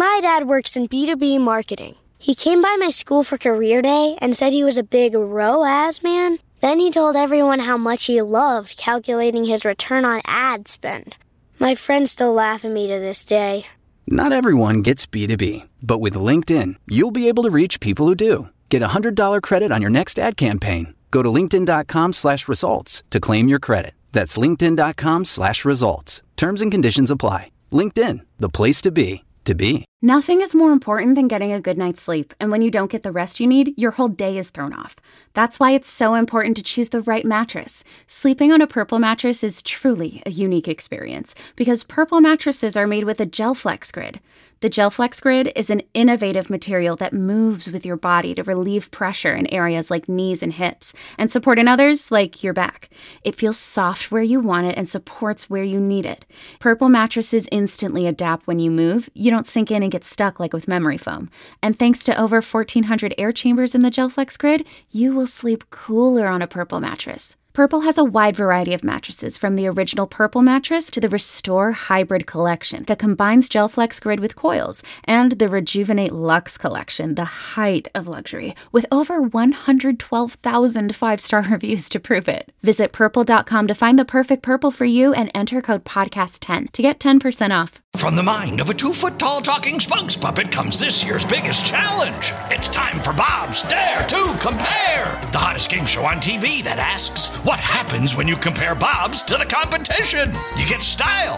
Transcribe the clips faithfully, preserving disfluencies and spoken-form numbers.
My dad works in B two B marketing. He came by my school for career day and said he was a big R O A S man. Then he told everyone how much he loved calculating his return on ad spend. My friends still laugh at me to this day. Not everyone gets B two B, but with LinkedIn, you'll be able to reach people who do. Get a one hundred dollars credit on your next ad campaign. Go to linkedin.com slash results to claim your credit. That's linkedin.com slash results. Terms and conditions apply. LinkedIn, the place to be, to be. Nothing is more important than getting a good night's sleep, and when you don't get the rest you need, your whole day is thrown off. That's why it's so important to choose the right mattress. Sleeping on a Purple mattress is truly a unique experience, because Purple mattresses are made with a GelFlex Grid. The GelFlex Grid is an innovative material that moves with your body to relieve pressure in areas like knees and hips, and support in others like your back. It feels soft where you want it and supports where you need it. Purple mattresses instantly adapt when you move. You don't sink in and get stuck like with memory foam. And thanks to over fourteen hundred air chambers in the GelFlex Grid, you will sleep cooler on a Purple mattress. Purple has a wide variety of mattresses, from the original Purple mattress to the Restore Hybrid collection that combines GelFlex Grid with coils, and the Rejuvenate Luxe collection, the height of luxury, with over one hundred twelve thousand five-star reviews to prove it. Visit purple dot com to find the perfect Purple for you and enter code podcast ten to get ten percent off. From the mind of a two-foot-tall talking spokes puppet comes this year's biggest challenge. It's time for Bob's Dare to Compare, the hottest game show on T V that asks, what happens when you compare Bob's to the competition? You get style.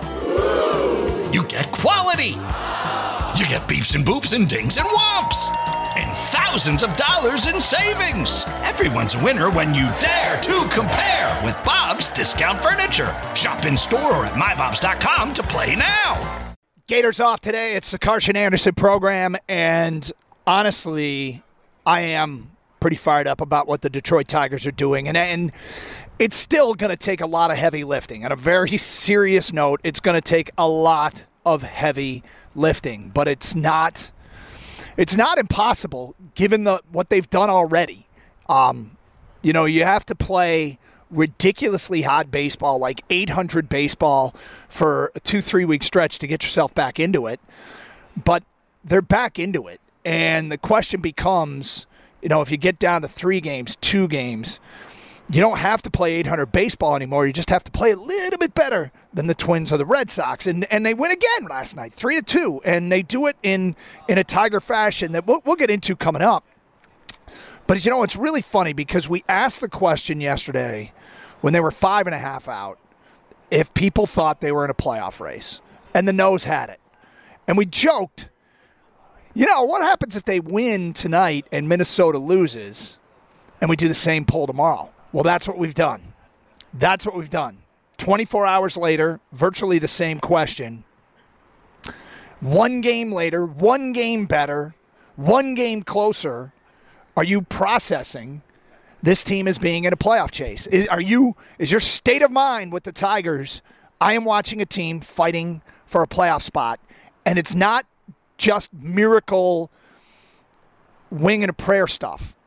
You get quality. You get beeps and boops and dings and whomps. And thousands of dollars in savings. Everyone's a winner when you dare to compare with Bob's Discount Furniture. Shop in store or at my bobs dot com to play now. Gators off today. It's the Karsch and Anderson program, and honestly, I am pretty fired up about what the Detroit Tigers are doing, and and it's still going to take a lot of heavy lifting. On a very serious note, it's going to take a lot of heavy lifting, but it's not it's not impossible given the what they've done already. Um, you know, you have to play ridiculously hot baseball, like eight hundred baseball for a two, three week stretch to get yourself back into it. But they're back into it. And the question becomes, you know, if you get down to three games, two games, you don't have to play eight hundred baseball anymore. You just have to play a little bit better than the Twins or the Red Sox. And and they win again last night, three to two. And they do it in, in a Tiger fashion that we'll, we'll get into coming up. But, you know, it's really funny because we asked the question yesterday when they were five and a half out if people thought they were in a playoff race. And the no's had it. And we joked, you know, what happens if they win tonight and Minnesota loses and we do the same poll tomorrow? Well, that's what we've done. That's what we've done. twenty-four hours later, virtually the same question. One game later, one game better, one game closer. Are you processing this team as being in a playoff chase? Is, are you? Is your state of mind with the Tigers, I am watching a team fighting for a playoff spot, and it's not just miracle wing and a prayer stuff.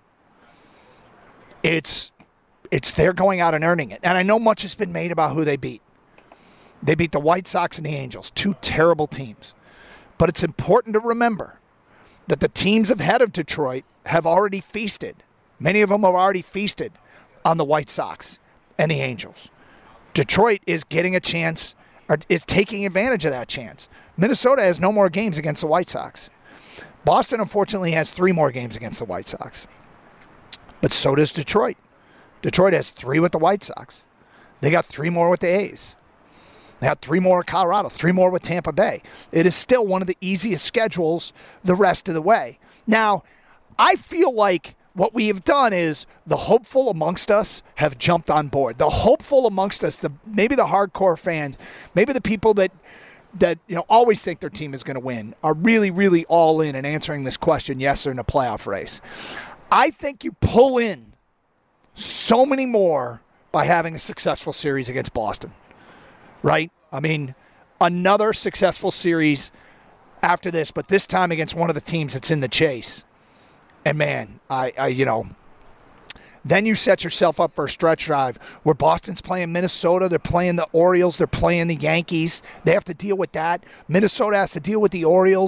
It's it's they're going out and earning it. And I know much has been made about who they beat. They beat the White Sox and the Angels, two terrible teams. But it's important to remember that the teams ahead of Detroit have already feasted. Many of them have already feasted on the White Sox and the Angels. Detroit is getting a chance, or is taking advantage of that chance. Minnesota has no more games against the White Sox. Boston, unfortunately, has three more games against the White Sox. But so does Detroit. Detroit has three with the White Sox. They got three more with the A's. They got three more with Colorado, three more with Tampa Bay. It is still one of the easiest schedules the rest of the way. Now, I feel like what we have done is the hopeful amongst us have jumped on board. The hopeful amongst us, the maybe the hardcore fans, maybe the people that that you know always think their team is going to win, are really, really all in and answering this question, yes, they're in a playoff race. I think you pull in so many more by having a successful series against Boston, right? I mean, another successful series after this, but this time against one of the teams that's in the chase. And, man, I, I you know, then you set yourself up for a stretch drive where Boston's playing Minnesota, they're playing the Orioles, they're playing the Yankees. They have to deal with that. Minnesota has to deal with the Orioles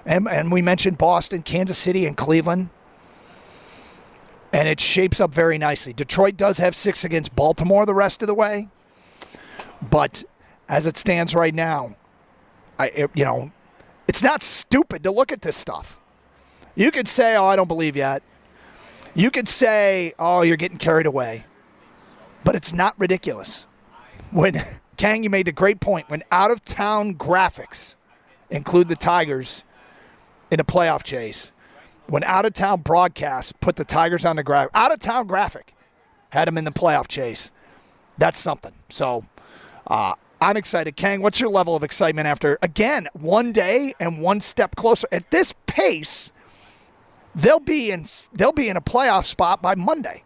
And, and we mentioned Boston, Kansas City, and Cleveland. And it shapes up very nicely. Detroit does have six against Baltimore the rest of the way. But as it stands right now, I it, you know, it's not stupid to look at this stuff. You could say, oh, I don't believe yet. You could say, oh, you're getting carried away. But it's not ridiculous. When, Kang, you made a great point. When out-of-town graphics include the Tigers in a playoff chase, when out-of-town broadcasts put the Tigers on the graphic, out-of-town graphic had them in the playoff chase, that's something. So uh, I'm excited. Kang, what's your level of excitement after, again, one day and one step closer? At this pace, they'll be in they'll be in a playoff spot by Monday.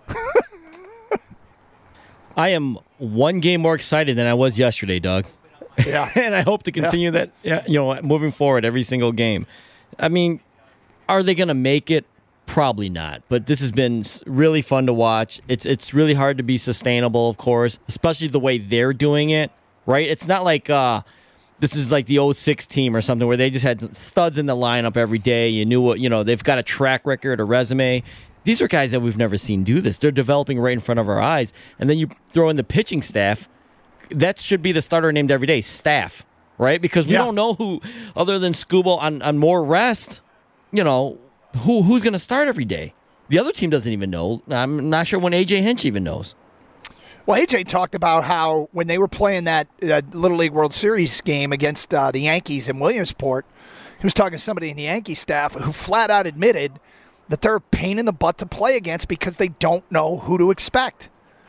I am one game more excited than I was yesterday, Doug. Yeah. And I hope to continue yeah. that, you know, moving forward every single game. I mean, are they going to make it? Probably not. But this has been really fun to watch. It's it's really hard to be sustainable, of course, especially the way they're doing it, right? It's not like uh, this is like the oh six team or something where they just had studs in the lineup every day. You knew what, you know, they've got a track record, a resume. These are guys that we've never seen do this. They're developing right in front of our eyes. And then you throw in the pitching staff. That should be the starter named every day, staff, right? Because we yeah. don't know who, other than Skubal on, on more rest, you know, who who's going to start every day. The other team doesn't even know. I'm not sure when A J Hinch even knows. Well, A J talked about how when they were playing that uh, Little League World Series game against uh, the Yankees in Williamsport, he was talking to somebody in the Yankee staff who flat out admitted that they're a pain in the butt to play against because they don't know who to expect.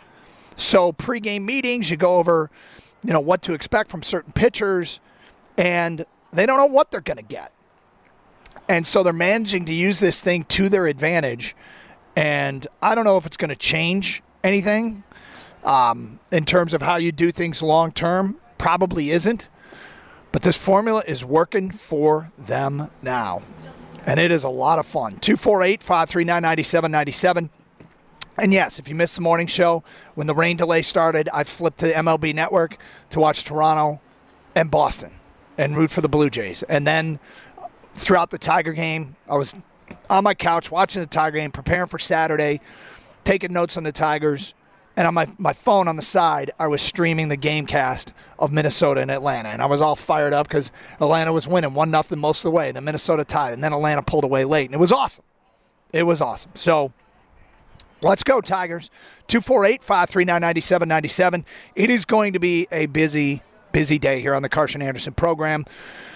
So pregame meetings, you go over, you know, what to expect from certain pitchers, and they don't know what they're going to get. And so they're managing to use this thing to their advantage. And I don't know if it's going to change anything um, in terms of how you do things long term. Probably isn't. But this formula is working for them now. And it is a lot of fun. two four eight, five three nine, nine seven nine seven. And yes, if you missed the morning show, when the rain delay started, I flipped to M L B Network to watch Toronto and Boston and root for the Blue Jays. And then throughout the Tiger game, I was on my couch watching the Tiger game, preparing for Saturday, taking notes on the Tigers. And on my, my phone on the side, I was streaming the game cast of Minnesota and Atlanta. And I was all fired up because Atlanta was winning one nothing most of the way. Then Minnesota tied, and then Atlanta pulled away late. And it was awesome. It was awesome. So let's go, Tigers. two four eight, five three nine, nine seven nine seven. It is going to be a busy, busy day here on the Karsch and Anderson program.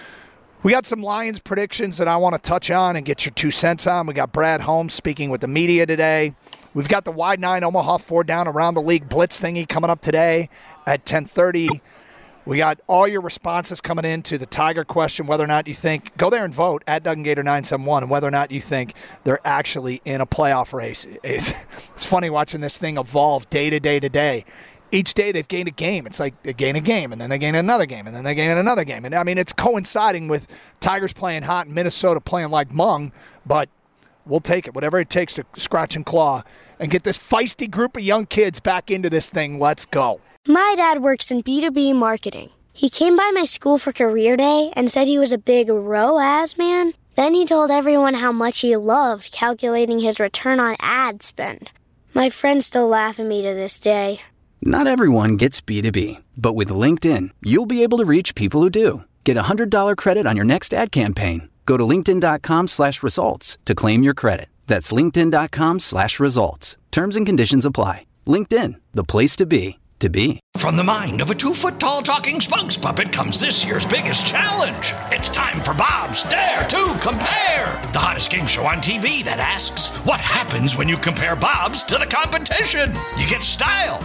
We got some Lions predictions that I want to touch on and get your two cents on. We got Brad Holmes speaking with the media today. We've got the Wide Nine Omaha four down around the league blitz thingy coming up today at ten thirty. We got all your responses coming in to the Tiger question, whether or not you think, go there and vote at Doug and Gator nine seven one, and whether or not you think they're actually in a playoff race. It's, it's funny watching this thing evolve day to day to day. Each day they've gained a game. It's like they gain a game, and then they gain another game, and then they gain another game. And, I mean, it's coinciding with Tigers playing hot and Minnesota playing like mung, but we'll take it, whatever it takes to scratch and claw and get this feisty group of young kids back into this thing. Let's go. My dad works in B two B marketing. He came by my school for career day and said he was a big R O A S man. Then he told everyone how much he loved calculating his return on ad spend. My friends still laugh at me to this day. Not everyone gets B two B, but with LinkedIn, you'll be able to reach people who do. Get a one hundred dollars credit on your next ad campaign. Go to linkedin.com slash results to claim your credit. That's linkedin.com slash results. Terms and conditions apply. LinkedIn, the place to be, to be. From the mind of a two-foot-tall talking spokes puppet comes this year's biggest challenge. It's time for Bob's Dare to Compare, the hottest game show on T V that asks, what happens when you compare Bob's to the competition? You get style.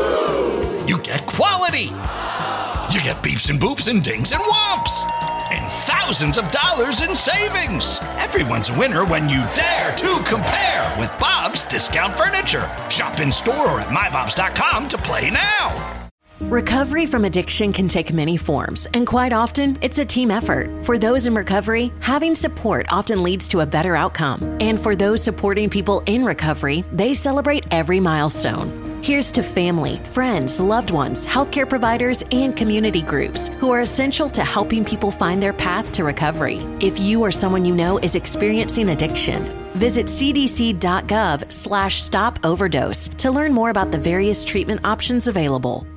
You get quality. You get beeps and boops and dings and whomps. And thousands of dollars in savings. Everyone's a winner when you dare to compare with Bob's Discount Furniture. Shop in store or at my bobs dot com to play now. Recovery from addiction can take many forms, and quite often, it's a team effort. For those in recovery, having support often leads to a better outcome. And for those supporting people in recovery, they celebrate every milestone. Here's to family, friends, loved ones, healthcare providers, and community groups who are essential to helping people find their path to recovery. If you or someone you know is experiencing addiction, visit cdc.gov slash stop overdose to learn more about the various treatment options available.